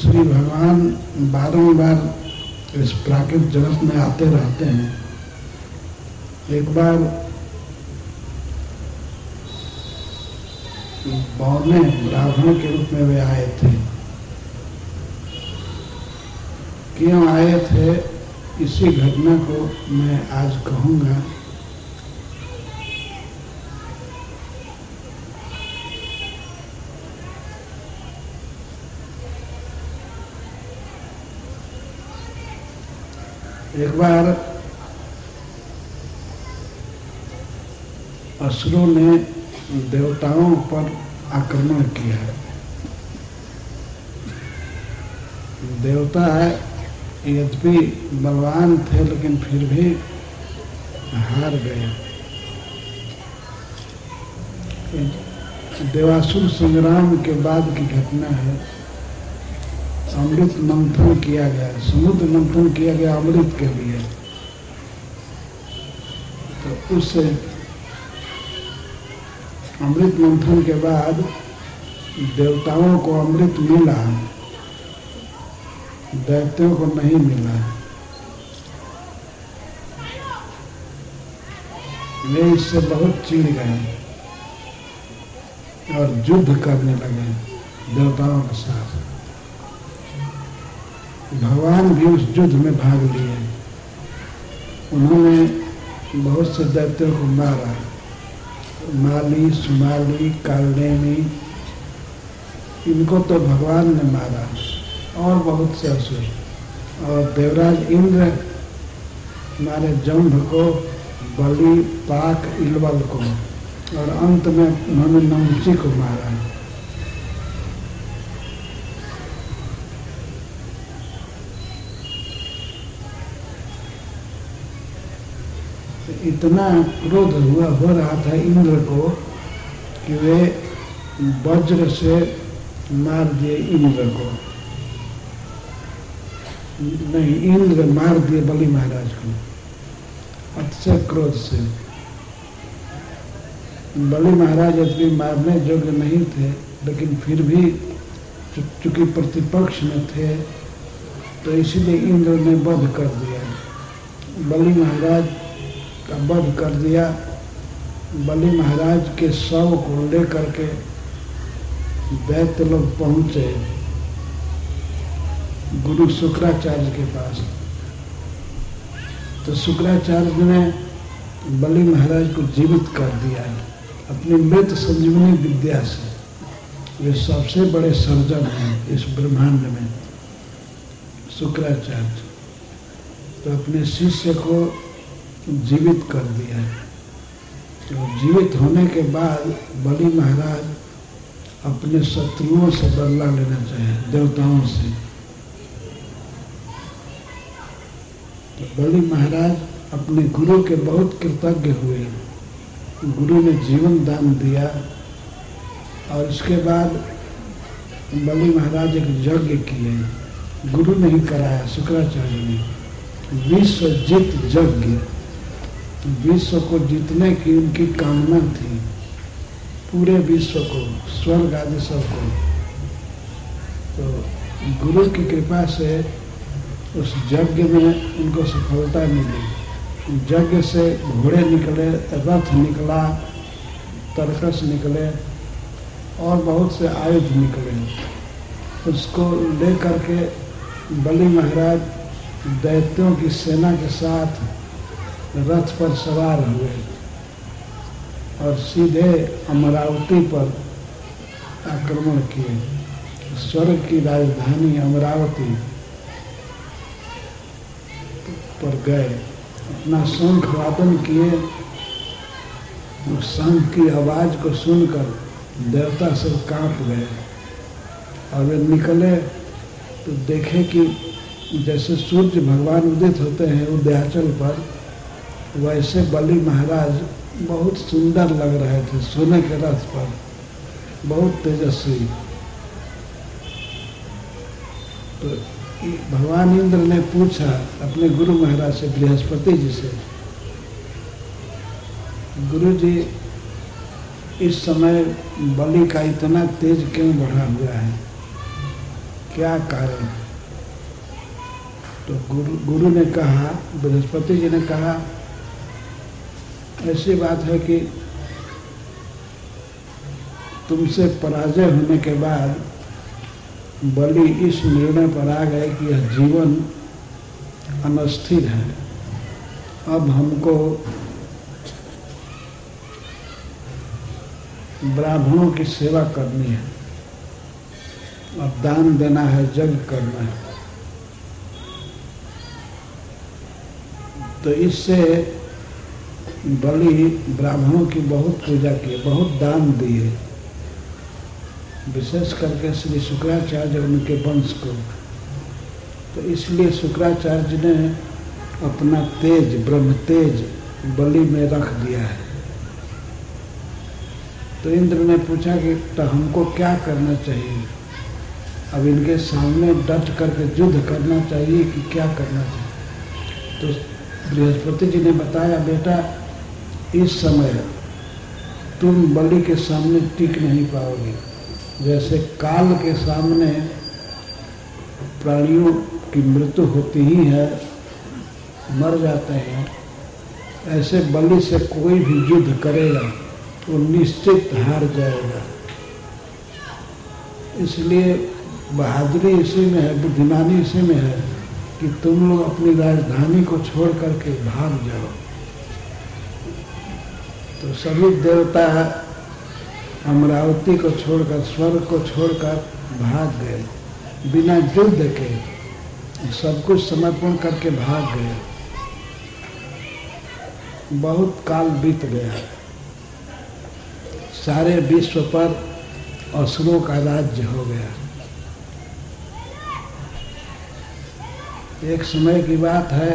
श्री भगवान बारंबार इस प्राकृतिक जगत में आते रहते हैं। एक बार बौने ब्राह्मण के रूप में वे आए थे। क्यों आए थे, इसी घटना को मैं आज कहूँगा। एक बार असुरों ने देवताओं पर आक्रमण किया। देवता यद्यपि बलवान थे लेकिन फिर भी हार गए। देवासुर संग्राम के बाद की घटना है। अमृत मंथन किया गया, समुद्र मंथन किया गया अमृत के लिए। तो उस अमृत मंथन के बाद देवताओं को अमृत मिला, दैत्यों को नहीं मिला। वे इससे बहुत चिढ़ गए और युद्ध करने लगे देवताओं के साथ। भगवान भी उस युद्ध में भाग लिए। उन्होंने बहुत से दैत्यों को मारा। माली, सुमाली, कालनेमी, इनको तो भगवान ने मारा और बहुत से असुर। और देवराज इंद्र मारे जम्भ को, बलि, पाक, इलवल को, और अंत में उन्होंने नहुषी को मारा। इतना क्रोध हो रहा था इंद्र को कि वे वज्र से मार दिए इंद्र को। नहीं, इंद्र मार दिए बलि महाराज को अतिशय क्रोध से। बलि महाराज यद्यपि मारने योग्य नहीं थे, लेकिन फिर भी चूंकि प्रतिपक्ष में थे तो इसीलिए इंद्र ने वध कर दिया। बलि महाराज का वध कर दिया। बलि महाराज के शव को लेकर के दैत्य लोग पहुंचे गुरु शुक्राचार्य के पास। तो शुक्राचार्य ने बलि महाराज को जीवित कर दिया अपनी मृत संजीवनी विद्या से। वे सबसे बड़े सर्जन हैं इस ब्रह्मांड में, शुक्राचार्य। तो अपने शिष्य को जीवित कर दिया। तो जीवित होने के बाद बलि महाराज अपने शत्रुओं से बदला लेना चाहे, देवताओं से। तो बलि महाराज अपने गुरु के बहुत कृतज्ञ हुए। गुरु ने जीवन दान दिया और इसके बाद बलि महाराज एक यज्ञ किए। गुरु ने ही कराया, शुक्राचार्य ने। विश्व जीत यज्ञ, विश्व को जीतने की उनकी कामना थी, पूरे विश्व को, स्वर्ग आदि सबको। तो गुरु की कृपा से उस यज्ञ में उनको सफलता मिली। यज्ञ से घोड़े निकले, रथ निकला, तरकस निकले और बहुत से आयुध निकले। उसको लेकर के बलि महाराज दैत्यों की सेना के साथ रथ पर सवार हुए और सीधे अमरावती पर आक्रमण किए। स्वर्ग की राजधानी अमरावती पर गए। अपना शंख वादन किए। उस शंख की आवाज को सुनकर देवता सब कांप गए और वे निकले तो देखे कि जैसे सूर्य भगवान उदित होते हैं उदयाचल पर, वैसे बलि महाराज बहुत सुंदर लग रहे थे सोने के रथ पर, बहुत तेजस्वी। तो भगवान इंद्र ने पूछा अपने गुरु महाराज से, बृहस्पति जी से, गुरु जी इस समय बलि का इतना तेज क्यों बढ़ा हुआ है? क्या कारण? तो गुरु ने कहा, बृहस्पति जी ने कहा, ऐसी बात है कि तुमसे पराजय होने के बाद बलि इस निर्णय पर आ गए कि यह जीवन अनस्थिर है, अब हमको ब्राह्मणों की सेवा करनी है, अब दान देना है, यज्ञ करना है। तो इससे बलि ब्राह्मणों की बहुत पूजा की, बहुत दान दिए, विशेष करके श्री शुक्राचार्य उनके वंश को। तो इसलिए शुक्राचार्य ने अपना तेज, ब्रह्म तेज बलि में रख दिया है। तो इंद्र ने पूछा कि तो हमको क्या करना चाहिए? अब इनके सामने डट करके युद्ध करना चाहिए कि क्या करना चाहिए? तो बृहस्पति जी ने बताया, बेटा इस समय तुम बलि के सामने टिक नहीं पाओगे। जैसे काल के सामने प्राणियों की मृत्यु होती ही है, मर जाते हैं, ऐसे बलि से कोई भी युद्ध करेगा वो निश्चित हार जाएगा। इसलिए बहादुरी इसी में है, बुद्धिमानी इसी में है कि तुम लोग अपनी राजधानी को छोड़ करके भाग जाओ। तो सभी देवता अमरावती को छोड़कर, स्वर्ग को छोड़कर भाग गए, बिना युद्ध के सब कुछ समर्पण करके भाग गए। बहुत काल बीत गया, सारे विश्व पर असुरों का राज्य हो गया। एक समय की बात है,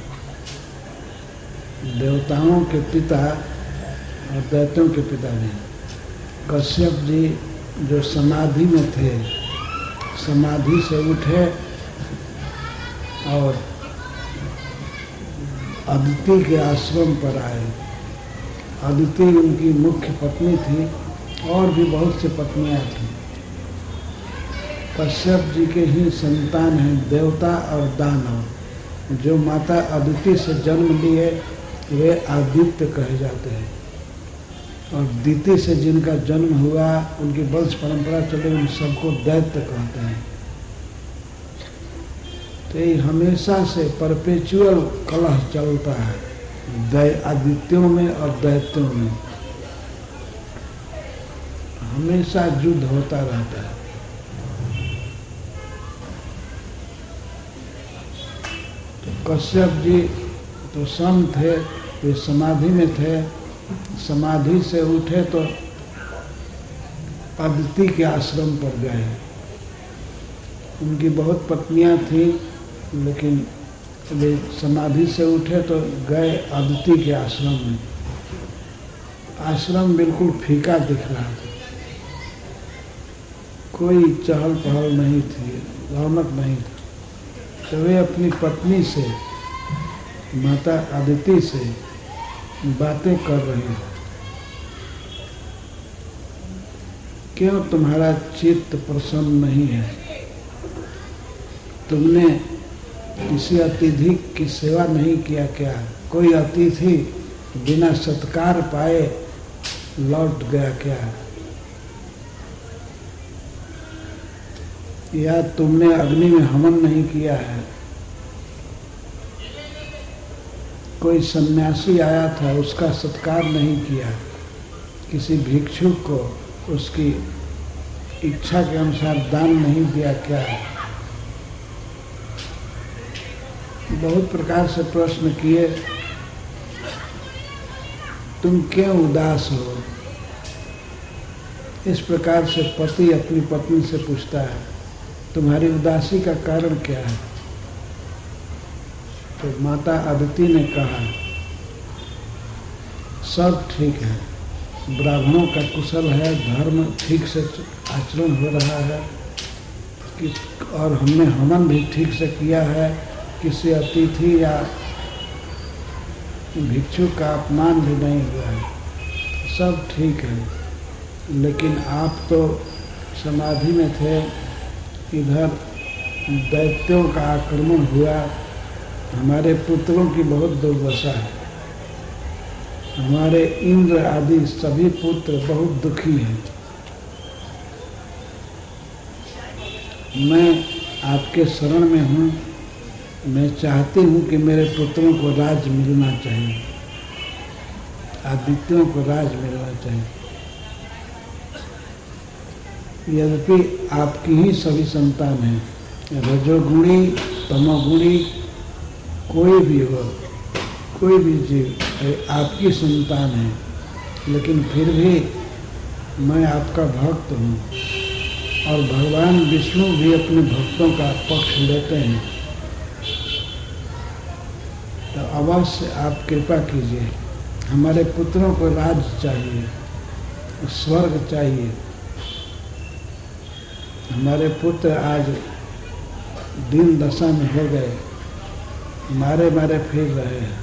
देवताओं के पिता और दैत्यों के पिता ने, कश्यप जी जो समाधि में थे, समाधि से उठे और अदिति के आश्रम पर आए। अदिति उनकी मुख्य पत्नी थी और भी बहुत से पत्नियां थीं। कश्यप जी के ही संतान हैं देवता और दानव। जो माता अदिति से जन्म लिए वे आदित्य कहे जाते हैं, और दिति से जिनका जन्म हुआ, उनकी वंश परंपरा चले, उन सबको दैत्य कहते हैं। तो ये हमेशा से परपेचुअल कलह चलता है आदित्यों में और दैत्यों में, हमेशा युद्ध होता रहता है। तो कश्यप जी तो सम थे, वे समाधि में थे, समाधि से उठे तो अदिति के आश्रम पर गए। उनकी बहुत पत्नियां थीं, लेकिन वे समाधि से उठे तो गए अदिति के आश्रम में। आश्रम बिल्कुल फीका दिख रहा था, कोई चहल पहल नहीं थी, रौनक नहीं थी। तो वे अपनी पत्नी से, माता अदिति से बातें कर रहे हैं, क्यों तुम्हारा चित्त प्रसन्न नहीं है? तुमने किसी अतिथि की सेवा नहीं किया क्या? कोई अतिथि बिना सत्कार पाए लौट गया क्या? या तुमने अग्नि में हवन नहीं किया है? कोई सन्यासी आया था, उसका सत्कार नहीं किया? किसी भिक्षुक को उसकी इच्छा के अनुसार दान नहीं दिया क्या? बहुत प्रकार से प्रश्न किए। तुम क्यों उदास हो? इस प्रकार से पति अपनी पत्नी से पूछता है, तुम्हारी उदासी का कारण क्या है? तो माता अदिति ने कहा, सब ठीक है, ब्राह्मणों का कुशल है, धर्म ठीक से आचरण हो रहा है, और हमने हवन भी ठीक से किया है, किसी अतिथि या भिक्षुक का अपमान भी नहीं हुआ है, सब ठीक है। लेकिन आप तो समाधि में थे, इधर दैत्यों का आक्रमण हुआ, हमारे पुत्रों की बहुत दुर्दशा है। हमारे इंद्र आदि सभी पुत्र बहुत दुखी हैं। मैं आपके शरण में हूँ। मैं चाहती हूँ कि मेरे पुत्रों को राज मिलना चाहिए, आदित्यों को राज मिलना चाहिए। यद्यपि आपकी ही सभी संतान हैं, रजोगुणी तमोगुणी कोई भी हो, कोई भी जीव आपकी संतान है, लेकिन फिर भी मैं आपका भक्त हूँ और भगवान विष्णु भी अपने भक्तों का पक्ष लेते हैं। तो अवश्य आप कृपा कीजिए। हमारे पुत्रों को राज चाहिए, स्वर्ग चाहिए। हमारे पुत्र आज दीन दशा में हो गए, मारे मारे फिर रहे हैं।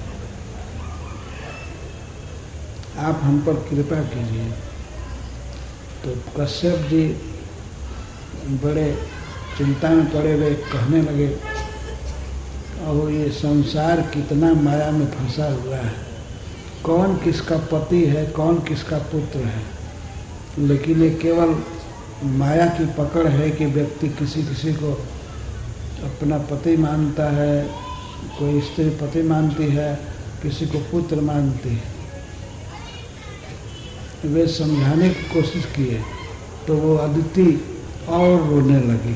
आप हम पर कृपा कीजिए। तो कश्यप जी बड़े चिंता में पड़े हुए कहने लगे, और ये संसार कितना माया में फंसा हुआ है, कौन किसका पति है, कौन किसका पुत्र है। लेकिन ये केवल माया की पकड़ है कि व्यक्ति किसी किसी को अपना पति मानता है, कोई स्त्री पति मानती है, किसी को पुत्र मानती है। वे समझाने की कोशिश किए तो वो अदिति और रोने लगी।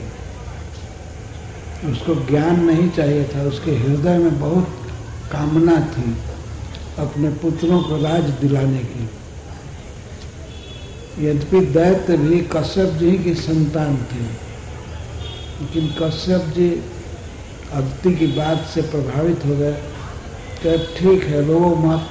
उसको ज्ञान नहीं चाहिए था, उसके हृदय में बहुत कामना थी अपने पुत्रों को राज दिलाने की। यद्यपि दैत्य भी कश्यप जी की संतान थे, लेकिन कश्यप जी अदिति की बात से प्रभावित हो गए कि ठीक है, रो मत।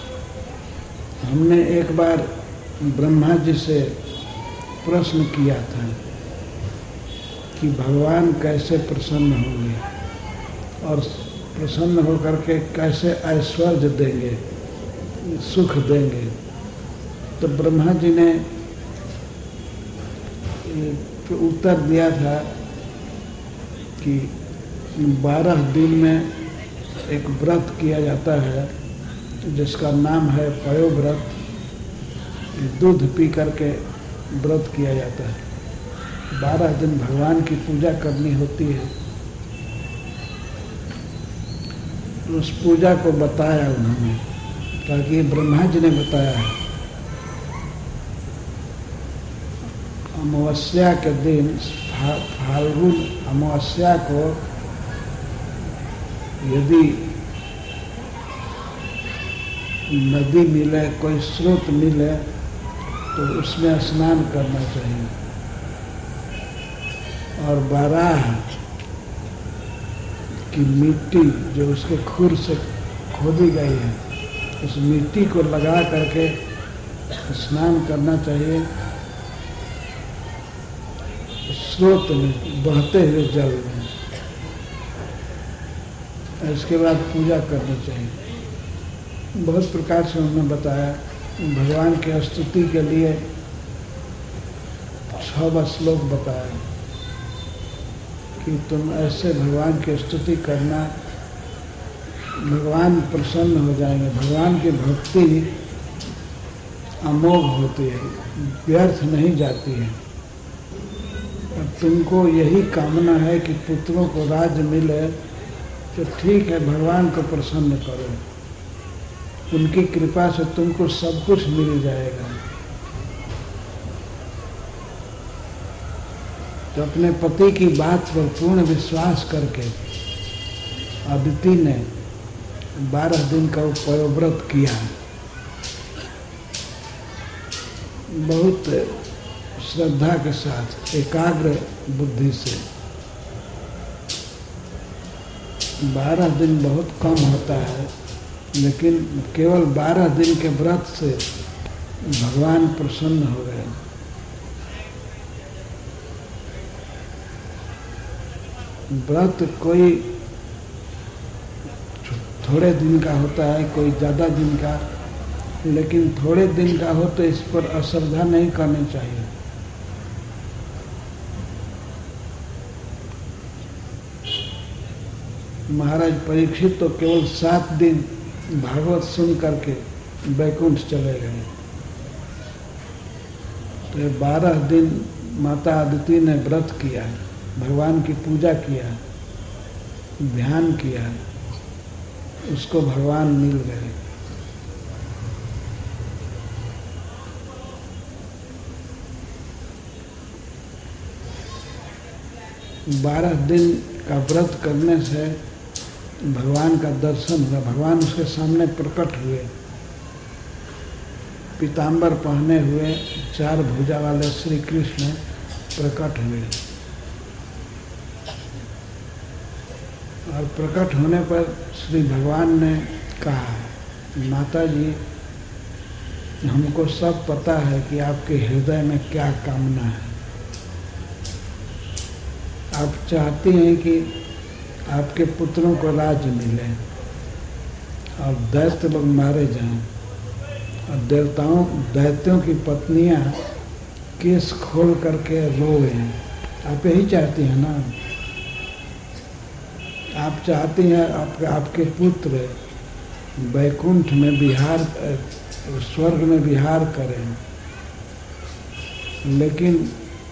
हमने एक बार ब्रह्मा जी से प्रश्न किया था कि भगवान कैसे प्रसन्न होंगे और प्रसन्न होकर के कैसे ऐश्वर्य देंगे, सुख देंगे। तो ब्रह्मा जी ने उत्तर दिया था कि 12 दिन में एक व्रत किया जाता है जिसका नाम है पयोव्रत। दूध पी करके व्रत किया जाता है। 12 दिन भगवान की पूजा करनी होती है। उस पूजा को बताया उन्होंने, ताकि ब्रह्मा जी ने बताया है। अमावस्या के दिन, फाल्गुन अमावस्या को यदि नदी मिले, कोई स्रोत मिले, तो उसमें स्नान करना चाहिए। और बाराह की मिट्टी जो उसके खुर से खोदी गई है, उस मिट्टी को लगा करके स्नान करना चाहिए स्रोत में, बहते हुए जल में। इसके बाद पूजा करनी चाहिए। बहुत प्रकार से उन्होंने बताया। भगवान की स्तुति के लिए 6 श्लोक बताया कि तुम ऐसे भगवान की स्तुति करना, भगवान प्रसन्न हो जाएंगे। भगवान की भक्ति अमोघ होती है, व्यर्थ नहीं जाती है। अब तुमको यही कामना है कि पुत्रों को राज्य मिले, तो ठीक है, भगवान को प्रसन्न करो। उनकी कृपा से तुमको सब कुछ मिल जाएगा। तो अपने पति की बात पर पूर्ण विश्वास करके अदिति ने 12 दिन का पयोव्रत किया। बहुत श्रद्धा के साथ, एकाग्र बुद्धि से। 12 दिन बहुत कम होता है, लेकिन केवल 12 दिन के व्रत से भगवान प्रसन्न हो गए। व्रत कोई थोड़े दिन का होता है, कोई ज़्यादा दिन का, लेकिन थोड़े दिन का हो तो इस पर अश्रद्धा नहीं करनी चाहिए। महाराज परीक्षित तो केवल 7 दिन भागवत सुन करके वैकुंठ चले गए। तो 12 दिन माता अदिति ने व्रत किया, भगवान की पूजा किया, ध्यान किया, उसको भगवान मिल गए। बारह दिन का व्रत करने से भगवान का दर्शन हुआ, भगवान उसके सामने प्रकट हुए, पीताम्बर पहने हुए 4 भुजा वाले श्री कृष्ण प्रकट हुए। और प्रकट होने पर श्री भगवान ने कहा, माता जी हमको सब पता है कि आपके हृदय में क्या कामना है। आप चाहती हैं कि आपके पुत्रों को राज्य मिले और दैत्य लोग मारे जाएं और दैत्यों की पत्नियां केस खोल करके रोएं। आप यही चाहती हैं ना? आप चाहती हैं आपके पुत्र वैकुंठ में विहार, स्वर्ग में विहार करें, लेकिन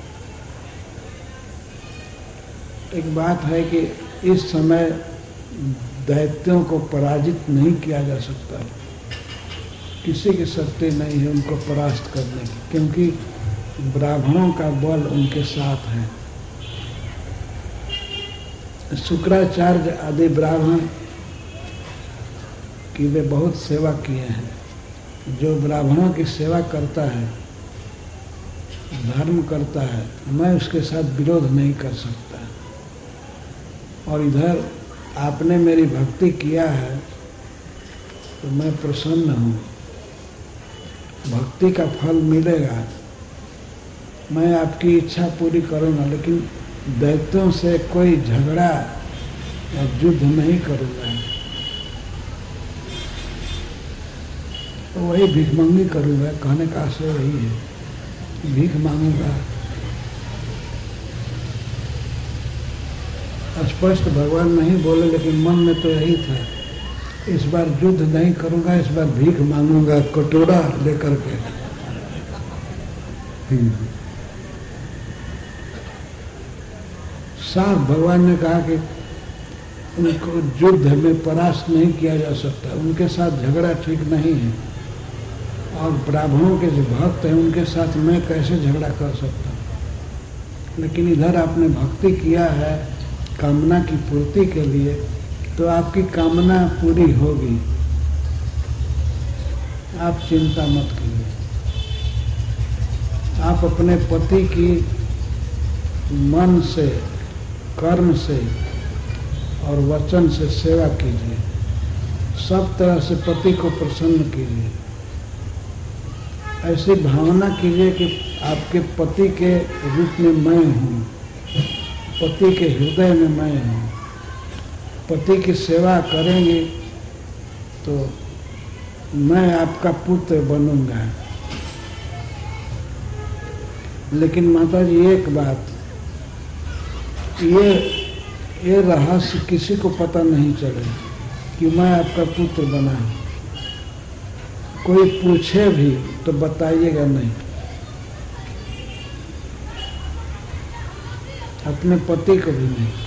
एक बात है कि इस समय दैत्यों को पराजित नहीं किया जा सकता, किसी की शक्ति नहीं है उनको परास्त करने की, क्योंकि ब्राह्मणों का बल उनके साथ है। शुक्राचार्य आदि ब्राह्मण की वे बहुत सेवा किए हैं। जो ब्राह्मणों की सेवा करता है, धर्म करता है, मैं उसके साथ विरोध नहीं कर सकता। और इधर आपने मेरी भक्ति किया है तो मैं प्रसन्न हूँ, भक्ति का फल मिलेगा, मैं आपकी इच्छा पूरी करूँगा, लेकिन दैत्यों से कोई झगड़ा या युद्ध नहीं करूँगा। तो वही भिखमंगी करूँगा, कहने का आशय वही है, भीख मांगूंगा। स्पष्ट भगवान नहीं बोले, लेकिन मन में तो यही था, इस बार युद्ध नहीं करूंगा, इस बार भीख मांगूंगा कटोरा लेकर के। साफ भगवान ने कहा कि उनको युद्ध में परास्त नहीं किया जा सकता, उनके साथ झगड़ा ठीक नहीं है, और ब्राह्मणों के जो भक्त हैं उनके साथ मैं कैसे झगड़ा कर सकता। लेकिन इधर आपने भक्ति किया है कामना की पूर्ति के लिए, तो आपकी कामना पूरी होगी, आप चिंता मत कीजिए। आप अपने पति की मन से, कर्म से और वचन से सेवा कीजिए, सब तरह से पति को प्रसन्न कीजिए। ऐसी भावना कीजिए कि आपके पति के रूप में मैं हूँ, पति के हृदय में मैं हूँ। पति की सेवा करेंगे तो मैं आपका पुत्र बनूंगा। लेकिन माता जी एक बात, ये रहस्य किसी को पता नहीं चले कि मैं आपका पुत्र बना। कोई पूछे भी तो बताइएगा नहीं। अपने पति को भी नहीं।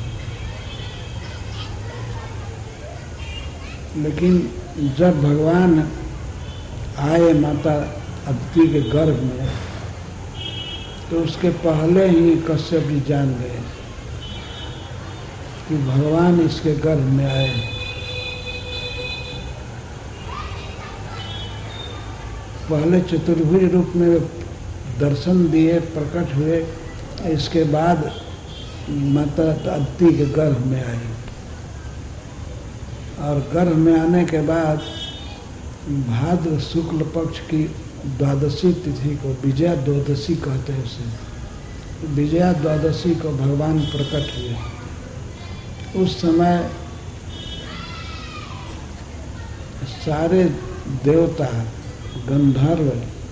लेकिन जब भगवान आए माता अदिति के गर्भ में, तो उसके पहले ही कश्यप जी जान गए कि भगवान इसके गर्भ में आए। पहले चतुर्भुज रूप में दर्शन दिए, प्रकट हुए, इसके बाद माता अदिति के गर्भ में आई। और गर्भ में आने के बाद भाद्र शुक्ल पक्ष की द्वादशी तिथि को विजया द्वादशी कहते हैं उसे। विजया द्वादशी को भगवान प्रकट हुए। उस समय सारे देवता गंधर्व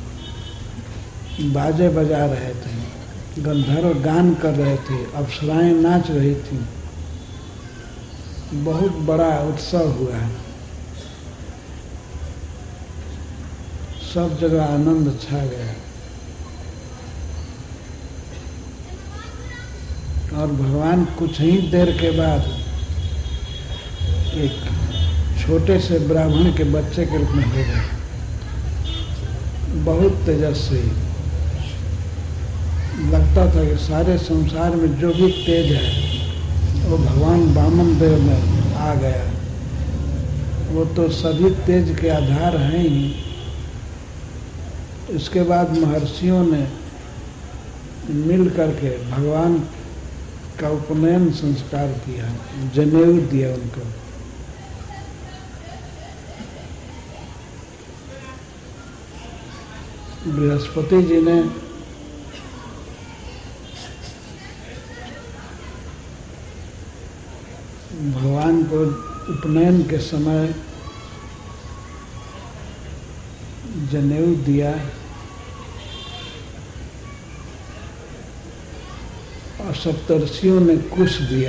बाजे बजा रहे थे, गंधर्व गान कर रहे थे, अप्सराएं नाच रही थी, बहुत बड़ा उत्सव हुआ। सब जगह आनंद छा गया और भगवान कुछ ही देर के बाद एक छोटे से ब्राह्मण के बच्चे के रूप में हो गए, बहुत तेजस्वी। लगता था कि सारे संसार में जो भी तेज है वो भगवान वामन देव में आ गया। वो तो सभी तेज के आधार हैं ही। इसके बाद महर्षियों ने मिल करके भगवान का उपनयन संस्कार किया, जनेऊ दिया उनको। बृहस्पति जी ने भगवान को उपनयन के समय जनेऊ दिया और सप्तर्षियों ने कुश दिया।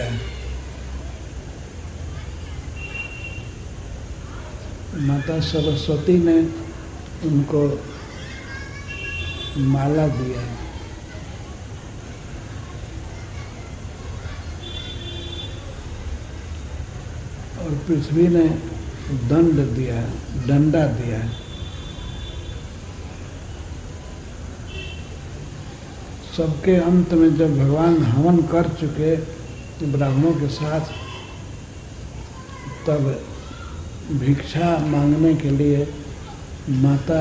माता सरस्वती ने उनको माला दिया। और पृथ्वी ने दंड दिया, डंडा दिया। सबके अंत में जब भगवान हवन कर चुके ब्राह्मणों के साथ, तब भिक्षा मांगने के लिए माता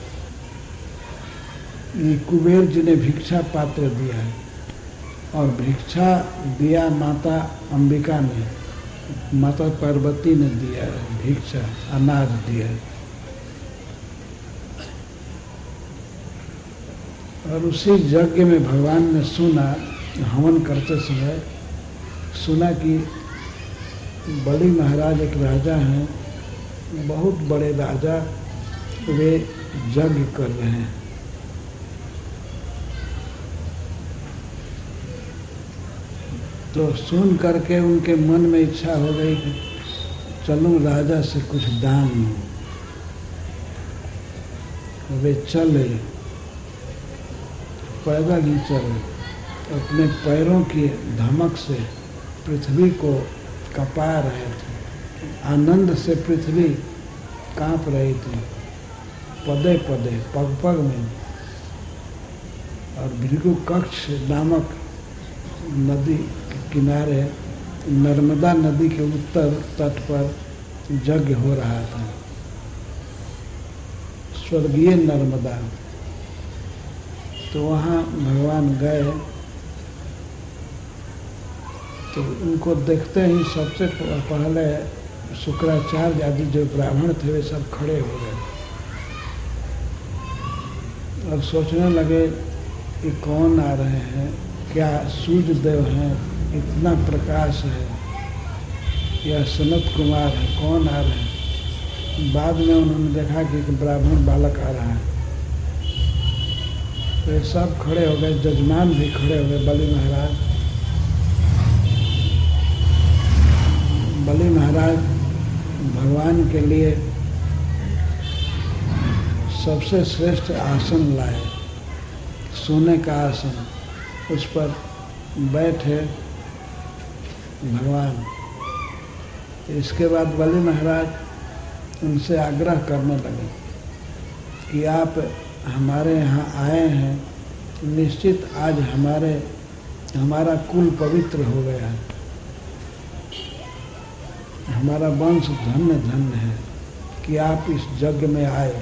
कुबेर जी ने भिक्षा पात्र दिया और भिक्षा दिया माता अंबिका ने, माता पार्वती ने दिया भिक्षा, अनाज दिया। और उसी यज्ञ में भगवान ने सुना, हवन करते समय सुना कि बलि महाराज एक राजा हैं, बहुत बड़े राजा, वे यज्ञ कर रहे हैं। तो सुन करके उनके मन में इच्छा हो गई कि चलूं राजा से कुछ दान लूं। वे चले, पैदल ही चले, अपने पैरों की धमक से पृथ्वी को कपा रहे थे। आनंद से पृथ्वी कांप रही थी, पदे पदे, पग पग में। और भृगु कक्ष नामक नदी के किनारे नर्मदा नदी के उत्तर तट पर यज्ञ हो रहा था, स्वर्गीय नर्मदा। तो वहाँ भगवान गए तो उनको देखते ही सबसे पहले शुक्राचार्य आदि जो ब्राह्मण थे वे सब खड़े हो गए और सोचने लगे कि कौन आ रहे हैं, क्या सूर्य देव हैं, इतना प्रकाश है, या सनत कुमार है, कौन आ रहे हैं। बाद में उन्होंने देखा कि एक ब्राह्मण बालक आ रहा है। तो ये सब खड़े हो गए, जजमान भी खड़े हो गए, बलि महाराज। बलि महाराज भगवान के लिए सबसे श्रेष्ठ आसन लाए, सोने का आसन। उस पर बैठे भगवान। इसके बाद बलि महाराज उनसे आग्रह करने लगे कि आप हमारे यहाँ आए हैं, निश्चित आज हमारा कुल पवित्र हो गया, हमारा वंश धन्य धन्य है कि आप इस यज्ञ में आए।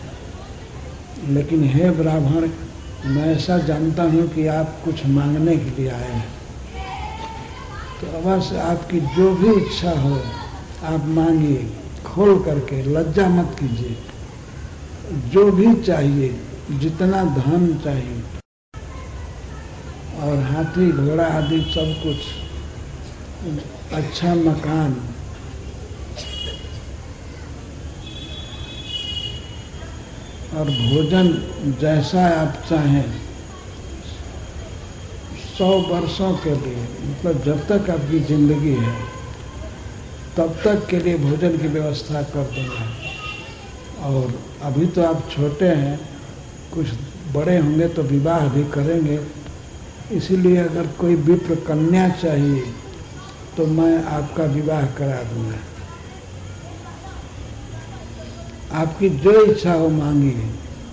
लेकिन हे ब्राह्मण, मैं ऐसा जानता हूँ कि आप कुछ मांगने के लिए आए हैं, तो अवश्य आपकी जो भी इच्छा हो आप मांगिए, खोल करके, लज्जा मत कीजिए। जो भी चाहिए, जितना धन चाहिए और हाथी घोड़ा आदि सब कुछ, अच्छा मकान, और भोजन जैसा आप चाहें, 100 वर्षों के लिए, मतलब जब तक आपकी जिंदगी है तब तक के लिए भोजन की व्यवस्था कर दूंगा। और अभी तो आप छोटे हैं, कुछ बड़े होंगे तो विवाह भी करेंगे, इसीलिए अगर कोई विप्र कन्या चाहिए तो मैं आपका विवाह करा दूंगा। आपकी जो इच्छा हो मांगिए।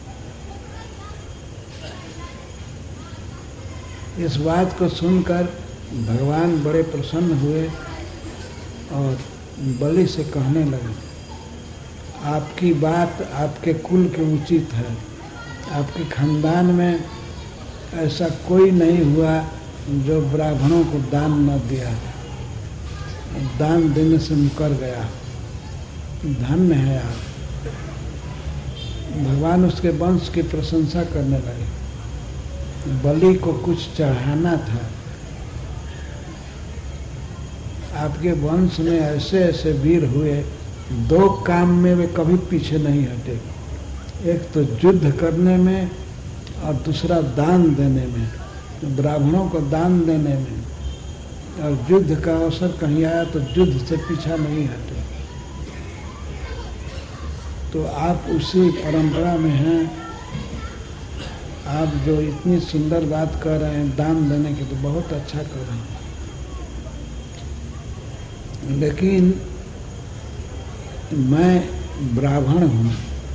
इस बात को सुनकर भगवान बड़े प्रसन्न हुए और बलि से कहने लगे, आपकी बात आपके कुल के उचित है। आपके खानदान में ऐसा कोई नहीं हुआ जो ब्राह्मणों को दान न दिया, दान देने से मुकर गया। धन्य है आप। भगवान उसके वंश की प्रशंसा करने लगे। बलि को कुछ चढ़ाना था। आपके वंश में ऐसे ऐसे वीर हुए, दो काम में वे कभी पीछे नहीं हटे, एक तो युद्ध करने में और दूसरा दान देने में, ब्राह्मणों को दान देने में। और युद्ध का अवसर कहीं आया तो युद्ध से पीछा नहीं हटे। तो आप उसी परंपरा में हैं। आप जो इतनी सुंदर बात कर रहे हैं दान देने की, तो बहुत अच्छा कर रहे हैं। लेकिन मैं ब्राह्मण हूँ,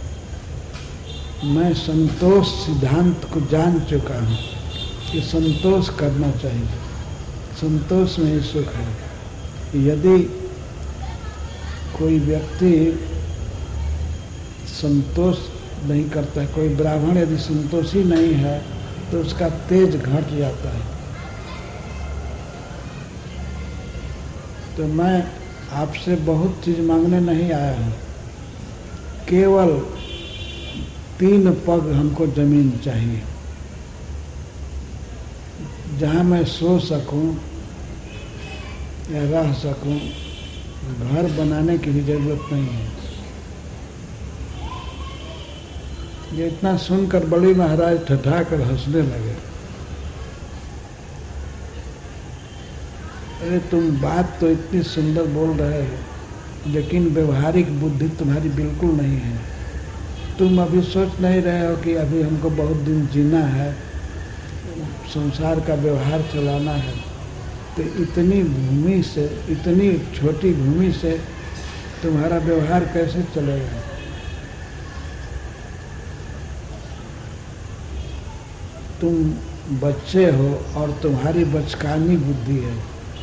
मैं संतोष सिद्धांत को जान चुका हूँ कि संतोष करना चाहिए, संतोष में ही सुख है। यदि कोई व्यक्ति संतोष नहीं करता है, कोई ब्राह्मण यदि संतोषी नहीं है तो उसका तेज घट जाता है। तो मैं आपसे बहुत चीज मांगने नहीं आया हूँ, केवल 3 पग हमको जमीन चाहिए, जहाँ मैं सो सकूं या रह सकूं। घर बनाने की भी जरूरत नहीं है। ये इतना सुनकर बलि महाराज ठठाकर हंसने लगे। अरे तुम बात तो इतनी सुंदर बोल रहे हो, लेकिन व्यवहारिक बुद्धि तुम्हारी बिल्कुल नहीं है। तुम अभी सोच नहीं रहे हो कि अभी हमको बहुत दिन जीना है, संसार का व्यवहार चलाना है। तो इतनी भूमि से, इतनी छोटी भूमि से तुम्हारा व्यवहार कैसे चलेगा? तुम बच्चे हो और तुम्हारी बचकानी बुद्धि है।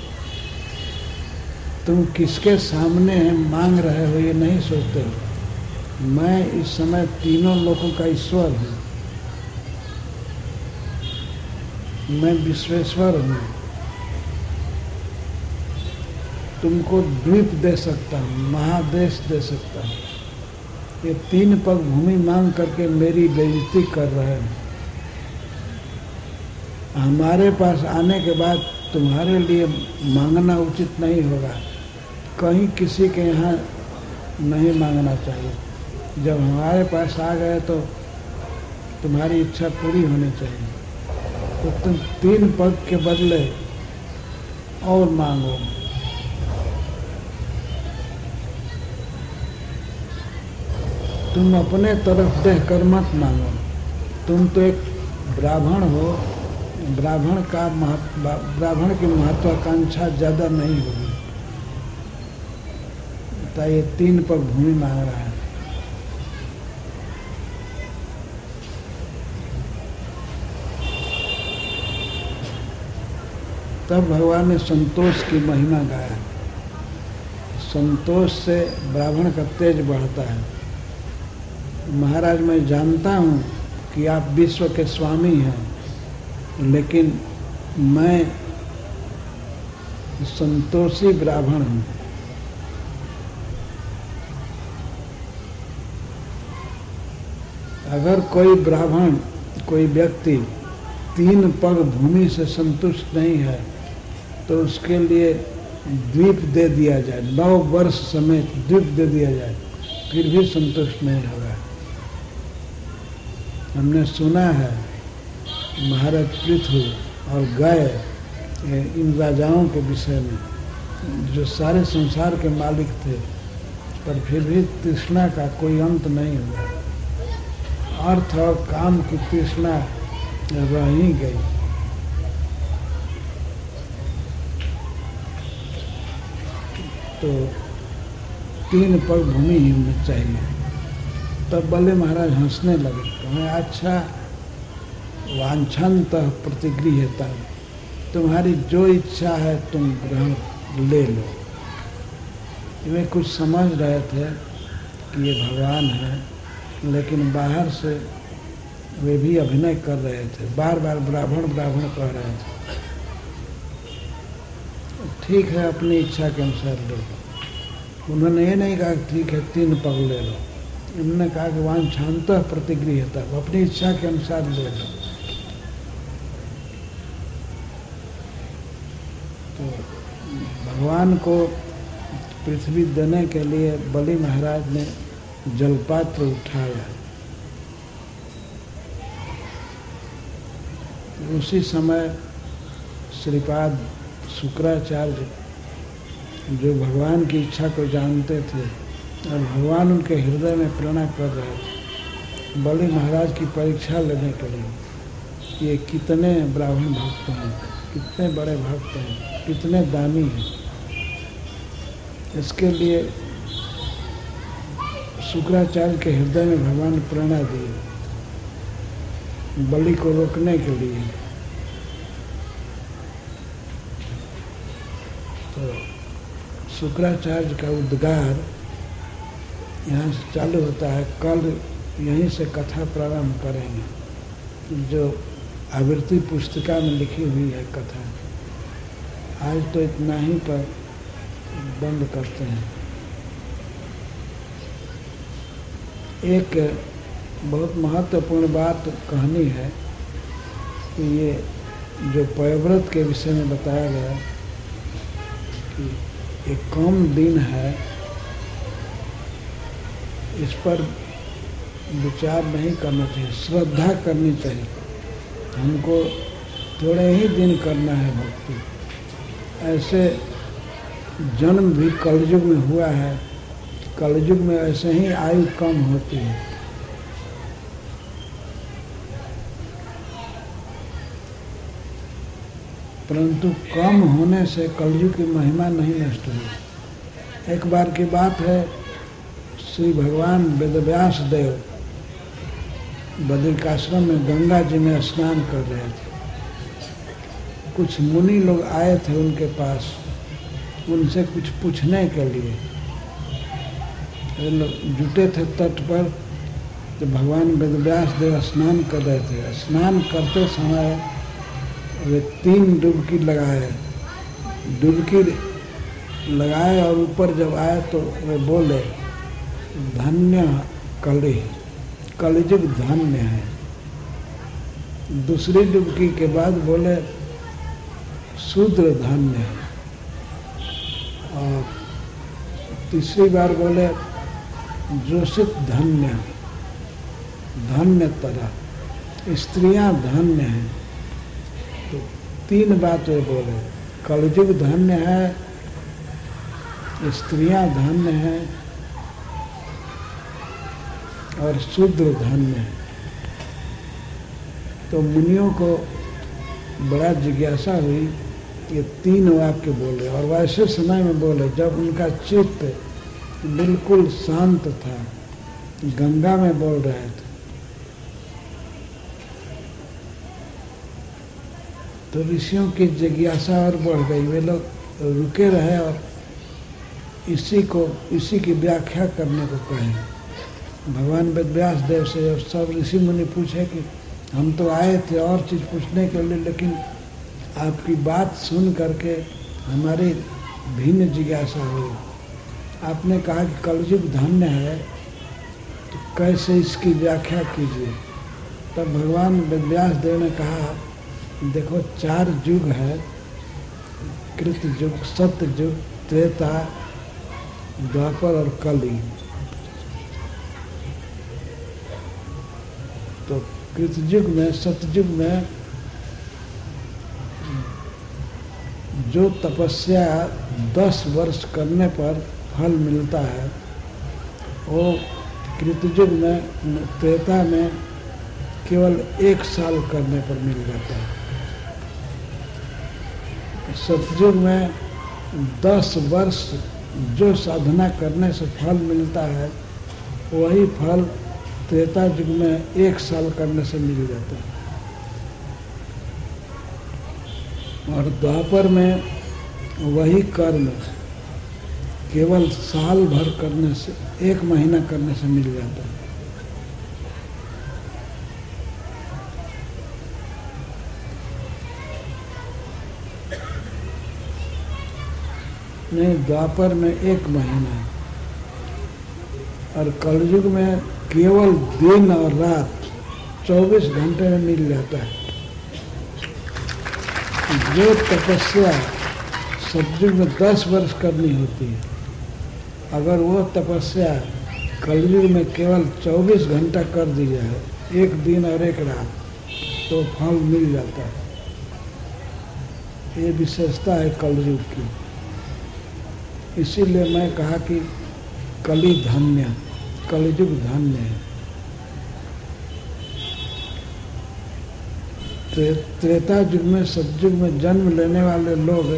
तुम किसके सामने मांग रहे हो ये नहीं सोचते हो। मैं इस समय तीनों लोगों का ईश्वर हूँ, मैं विश्वेश्वर हूँ। तुमको द्वीप दे सकता हूँ, महादेश दे सकता हूँ। ये 3 पग भूमि मांग करके मेरी बेइज्जती कर रहे हैं। हमारे पास आने के बाद तुम्हारे लिए मांगना उचित नहीं होगा। कहीं किसी के यहाँ नहीं मांगना चाहिए। जब हमारे पास आ गए तो तुम्हारी इच्छा पूरी होनी चाहिए। तो तुम 3 पग के बदले और मांगो। तुम अपने तरफ देख कर मत मांगो। तुम तो एक ब्राह्मण हो, ब्राह्मण की महत्वाकांक्षा ज्यादा नहीं होगी। तो ये 3 पग भूमि मांग रहा है। तब भगवान ने संतोष की महिमा गाया। संतोष से ब्राह्मण का तेज बढ़ता है। महाराज, मैं जानता हूँ कि आप विश्व के स्वामी हैं, लेकिन मैं संतोषी ब्राह्मण हूँ। अगर कोई ब्राह्मण, कोई व्यक्ति 3 पग भूमि से संतुष्ट नहीं है तो उसके लिए द्वीप दे दिया जाए, 9 वर्ष समेत द्वीप दे दिया जाए, फिर भी संतुष्ट नहीं होगा। हमने सुना है महाराज पृथु और गए इन राजाओं के विषय में जो सारे संसार के मालिक थे, पर फिर भी तृष्णा का कोई अंत नहीं हुआ। अर्थ और काम की तृष्णा रह ही गई। तो 3 पग भूमि हिलनी चाहिए। तब बल्ले महाराज हंसने लगे, कहें अच्छा वांछन्तः प्रतिगृह्यता, तुम्हारी जो इच्छा है तुम ग्रहण ले लो। वे कुछ समझ रहे थे कि ये भगवान है, लेकिन बाहर से वे भी अभिनय कर रहे थे, बार बार ब्राह्मण ब्राह्मण कह रहे थे। ठीक है, अपनी इच्छा के अनुसार ले लो। उन्होंने ये नहीं कहा ठीक है 3 पग ले लो, उन्होंने कहा कि वांछन्तः प्रतिगृह्यता, अपनी इच्छा के अनुसार ले लो। तो भगवान को पृथ्वी देने के लिए बलि महाराज ने जलपात्र उठाया। उसी समय श्रीपाद शुक्राचार्य, जो भगवान की इच्छा को जानते थे और भगवान उनके हृदय में प्रेरणा कर रहे थे, बलि महाराज की परीक्षा लेने के लिए ये कितने ब्राह्मण भक्त हैं, कितने बड़े भक्त हैं, कितने दानी हैं। इसके लिए शुक्राचार्य के हृदय में भगवान ने प्रेरणा दी बलि को रोकने के लिए। तो शुक्राचार्य का उद्गार यहाँ से चालू होता है। कल यहीं से कथा प्रारंभ करेंगे, जो आवृत्ति पुस्तिका में लिखी हुई है कथा। आज तो इतना ही पर बंद करते हैं। एक बहुत महत्वपूर्ण बात कहनी है कि ये जो पयव्रत के विषय में बताया गया कि एक कम दिन है, इस पर विचार नहीं करना चाहिए, श्रद्धा करनी चाहिए। हमको थोड़े ही दिन करना है भक्ति। ऐसे जन्म भी कलयुग में हुआ है, कलयुग में ऐसे ही आयु कम होती है। परंतु कम होने से कलयुग की महिमा नहीं नष्ट हुई। एक बार की बात है, श्री भगवान वेदव्यास देव बद्रिकाश्रम में गंगा जी में स्नान कर रहे थे। कुछ मुनि लोग आए थे उनके पास, उनसे कुछ पूछने के लिए। वे लोग जुटे थे तट पर, तो भगवान वेदव्यास देव स्नान कर रहे थे। स्नान करते समय वे 3 डुबकी लगाए। डुबकी लगाए और ऊपर जब आए तो वे बोले, धन्य कलि, कलियुग धन्य है। दूसरी डुबकी के बाद बोले, शूद्र धन्य है। और तीसरी बार बोले, जोशित धन्य, धन्य तरह, स्त्रियां धन्य हैं। तो 3 बात वे बोले, कलियुग धन्य है, स्त्रियां धन्य हैं और शूद्र धन्य है। तो मुनियों को बड़ा जिज्ञासा हुई, ये 3 वाक्य बोले और वैसे समय में बोले जब उनका चित्त बिल्कुल शांत था, गंगा में बोल रहे थे। तो ऋषियों की जिज्ञासा और बढ़ गई। वे लोग रुके रहे और इसी की व्याख्या करने को कहे। भगवान वेदव्यास देव से सब ऋषि मुनि पूछे कि हम तो आए थे और चीज़ पूछने के लिए, लेकिन आपकी बात सुन करके हमारी भिन्न जिज्ञासा हुई। आपने कहा कि कलयुग धन्य है, तो कैसे इसकी व्याख्या कीजिए। तब भगवान वेदव्यास देव ने कहा, देखो 4 युग है, कृत युग, सत्य युग, त्रेता, द्वापर और कली। तो कृतयुग में, सतयुग में जो तपस्या 10 वर्ष करने पर फल मिलता है, वो कृतयुग में, त्रेता में केवल 1 साल करने पर मिल जाता है। सतयुग में 10 वर्ष जो साधना करने से फल मिलता है, वही फल त्रेता युग में 1 साल करने से मिल जाता है। और द्वापर में वही कर्म केवल साल भर करने से, 1 महीना करने से मिल जाता है। नहीं, द्वापर में 1 महीना है, और कलयुग में केवल दिन और रात 24 घंटे में मिल जाता है। जो तपस्या सतयुग में 10 वर्ष करनी होती है, अगर वो तपस्या कलयुग में केवल 24 घंटा कर दी जाए, 1 दिन और 1 रात, तो फल मिल जाता है। ये विशेषता है कलयुग की। इसीलिए मैं कहा कि कली धन्य, कलयुग धन्य है। त्रेता युग में, सतयुग में जन्म लेने वाले लोग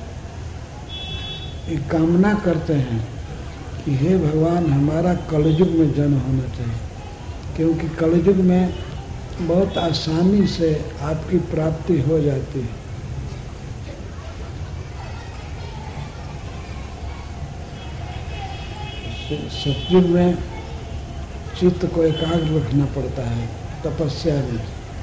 ये कामना करते हैं कि हे भगवान, हमारा कलयुग में जन्म होना चाहिए, क्योंकि कलयुग में बहुत आसानी से आपकी प्राप्ति हो जाती है। सतयुग में चित्त को एकाग्र रखना पड़ता है, तपस्या में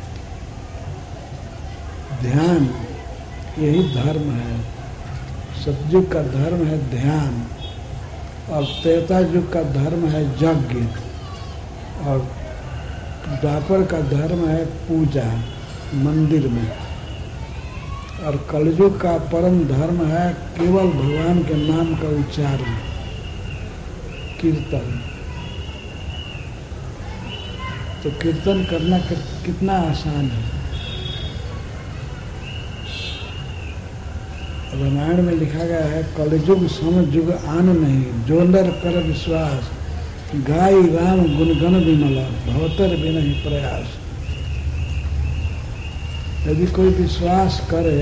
ध्यान, यही धर्म है। सतयुग का धर्म है ध्यान, और त्रेता युग का धर्म है यज्ञ, और द्वापर का धर्म है पूजा मंदिर में, और कलयुग का परम धर्म है केवल भगवान के नाम का उच्चारण, कीर्तन। तो कीर्तन करना कितना आसान है। रामायण में लिखा गया है, कलयुग समयुग आन नहीं, जो नर कर विश्वास, गाय राम गुणगण विमला, भवतर बिन ही प्रयास। यदि कोई विश्वास करे,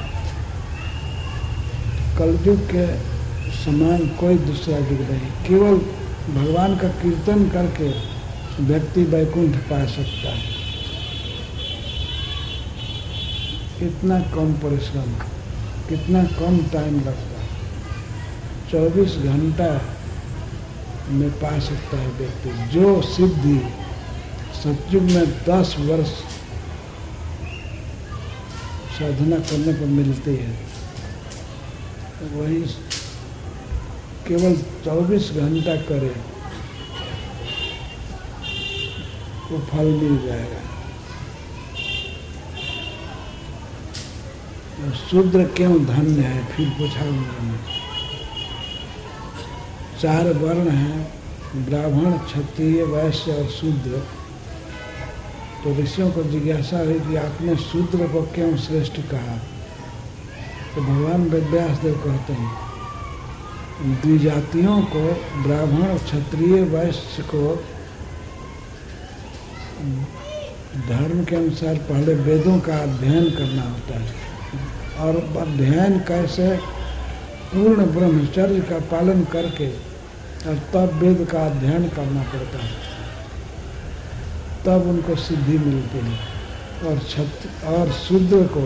कलयुग के समान कोई दूसरा युग नहीं, केवल भगवान का कीर्तन करके व्यक्ति वैकुंठ पा सकता है। इतना कम परिश्रम, कितना कम टाइम लगता है, 24 घंटा में पा सकता है व्यक्ति। जो सिद्धि सतयुग में 10 वर्ष साधना करने पर मिलती है, वही केवल 24 घंटा करे वो फल मिल जाएगा। शूद्र क्यों धन्य है, फिर पूछा उन्होंने। 4 वर्ण हैं, ब्राह्मण, क्षत्रिय, वैश्य और शूद्र। तो ऋषियों को जिज्ञासा हुई कि आपने शूद्र को क्यों श्रेष्ठ कहा? तो भगवान वेदव्यास देव कहते हैं, द्विजातियों को, ब्राह्मण, क्षत्रिय, वैश्य को धर्म के अनुसार पहले वेदों का अध्ययन करना होता है, और अध्ययन कैसे पूर्ण ब्रह्मचर्य का पालन करके, और तब वेद का अध्ययन करना पड़ता है, तब उनको सिद्धि मिलती है। और शूद्र को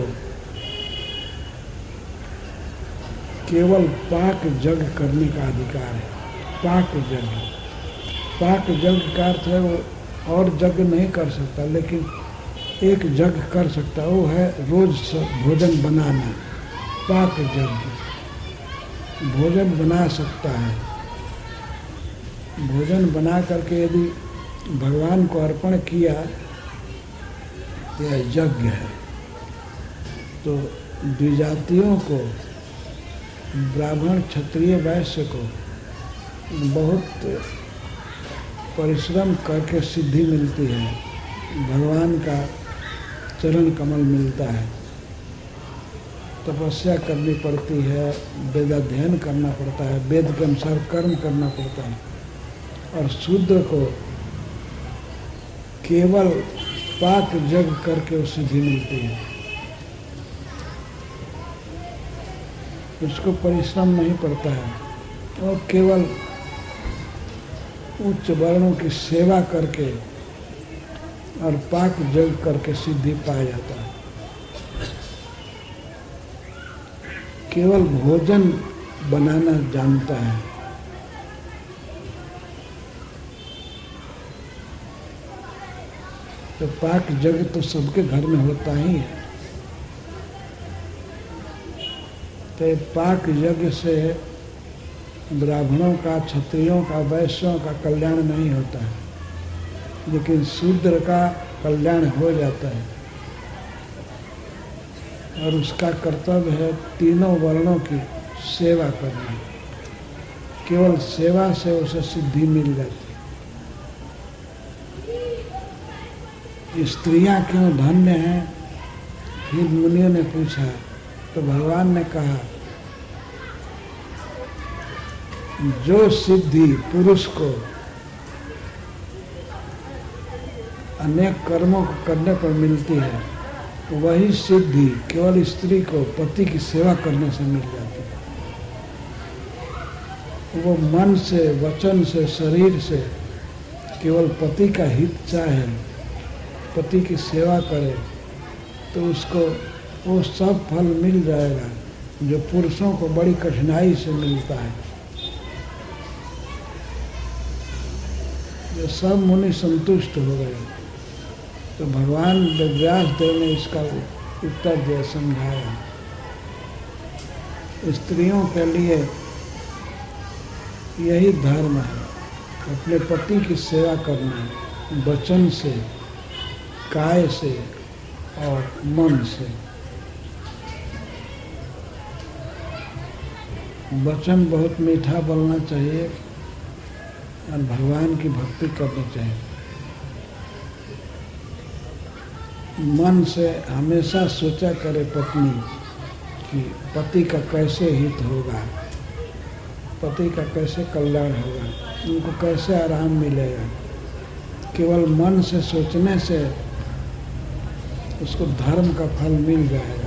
केवल पाक यज्ञ करने का अधिकार है। पाक यज्ञ, पाक यज्ञ का अर्थ है वो और यज्ञ नहीं कर सकता, लेकिन एक यज्ञ कर सकता है, वो है रोज भोजन बनाना। पाक यज्ञ, भोजन बना सकता है। भोजन बना करके यदि भगवान को अर्पण किया तो यह यज्ञ है। तो द्विजातियों को, ब्राह्मण, क्षत्रिय, वैश्य को बहुत परिश्रम करके सिद्धि मिलती है, भगवान का चरण कमल मिलता है। तपस्या करनी पड़ती है, वेदाध्ययन करना पड़ता है, वेद के अनुसार कर्म करना पड़ता है। और शूद्र को केवल पाक जग करके वो सिद्धि मिलती है। उसको परिश्रम नहीं पड़ता है और केवल उच्च वर्णों की सेवा करके और पाक जग करके सिद्धि पाया जाता है। केवल भोजन बनाना जानता है। तो पाक जग तो सबके घर में होता ही है। तो पाक यज्ञ से ब्राह्मणों का, क्षत्रियों का, वैश्यों का कल्याण नहीं होता है, लेकिन शूद्र का कल्याण हो जाता है। और उसका कर्तव्य है तीनों वर्णों की सेवा करना। केवल सेवा से उसे सिद्धि मिल जाती है। स्त्रियां क्यों धन्य हैं? फिर मुनियों ने पूछा तो भगवान ने कहा, जो सिद्धि पुरुष को अनेक कर्मों को करने पर मिलती है, वही सिद्धि केवल स्त्री को पति की सेवा करने से मिल जाती है। वो मन से, वचन से, शरीर से केवल पति का हित चाहे, पति की सेवा करे, तो उसको वो सब फल मिल जाएगा जो पुरुषों को बड़ी कठिनाई से मिलता है। जो सब मुनि संतुष्ट हो गए। तो भगवान व्यास देव ने इसका उत्तर दिया, समझाया। स्त्रियों के लिए यही धर्म है, अपने पति की सेवा करना, वचन से, काय से और मन से। वचन बहुत मीठा बोलना चाहिए और भगवान की भक्ति करनी चाहिए। मन से हमेशा सोचा करे पत्नी कि पति का कैसे हित होगा, पति का कैसे कल्याण होगा, उनको कैसे आराम मिलेगा। केवल मन से सोचने से उसको धर्म का फल मिल जाएगा।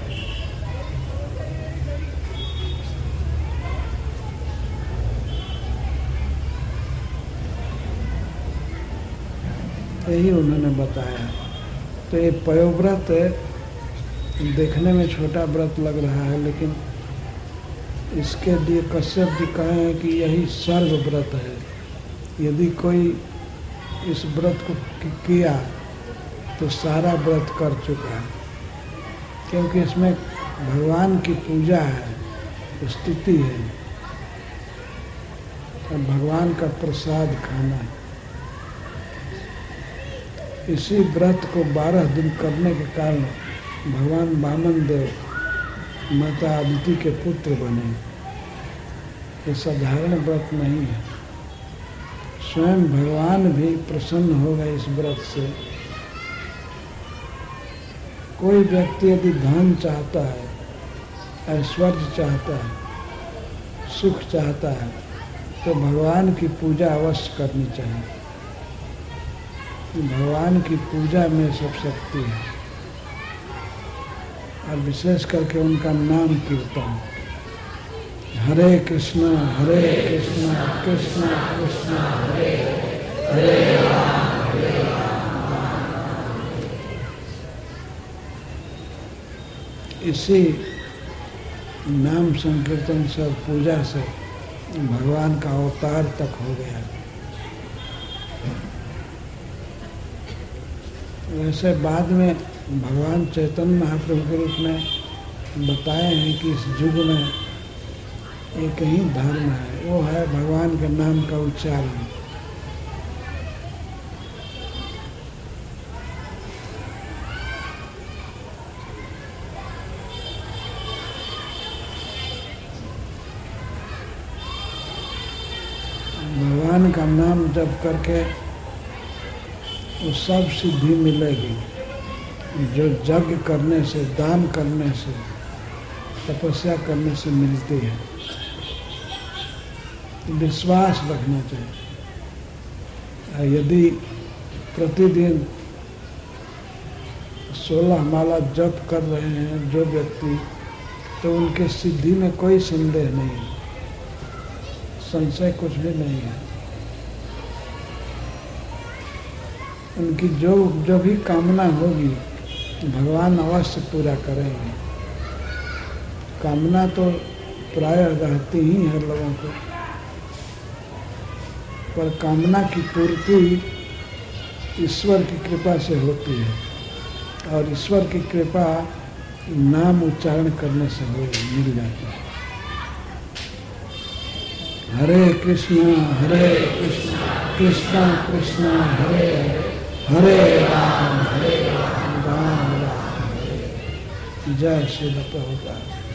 यही उन्होंने बताया। तो ये पयोव्रत देखने में छोटा व्रत लग रहा है, लेकिन इसके लिए कश्यप जी कहे हैं कि यही सर्व व्रत है। यदि कोई इस व्रत को किया तो सारा व्रत कर चुका है, क्योंकि इसमें भगवान की पूजा है, स्तुति है और भगवान का प्रसाद खाना है। इसी व्रत को 12 दिन करने के कारण भगवान वामन देव माता अदिति के पुत्र बने। ये साधारण व्रत नहीं है। स्वयं भगवान भी प्रसन्न हो गए इस व्रत से। कोई व्यक्ति यदि धन चाहता है, ऐश्वर्य चाहता है, सुख चाहता है, तो भगवान की पूजा अवश्य करनी चाहिए। भगवान की पूजा में सब शक्ति है, और विशेष करके उनका नाम कीर्तन। हरे कृष्णा कृष्ण कृष्ण हरे हरे राम इसी नाम संकीर्तन से, पूजा से भगवान का अवतार तक हो गया। वैसे बाद में भगवान चैतन्य महाप्रभु के रूप में बताए हैं कि इस युग में एक ही धर्म है, वो है भगवान के नाम का उच्चारण। भगवान का नाम जप करके वो सब सिद्धि मिलेगी जो यज्ञ करने से, दान करने से, तपस्या करने से मिलती है। विश्वास रखना चाहिए। यदि प्रतिदिन 16 माला जप कर रहे हैं जो व्यक्ति, तो उनके सिद्धि में कोई संदेह नहीं, संशय कुछ भी नहीं है। उनकी जो भी कामना होगी भगवान अवश्य पूरा करेंगे। कामना तो प्रायः रहती ही है लोगों को, पर कामना की पूर्ति ईश्वर की कृपा से होती है, और ईश्वर की कृपा नाम उच्चारण करने से मिल जाती है। हरे कृष्ण कृष्ण कृष्ण हरे हरे राम राम राम हरे। जय श्री प्रभुपाद।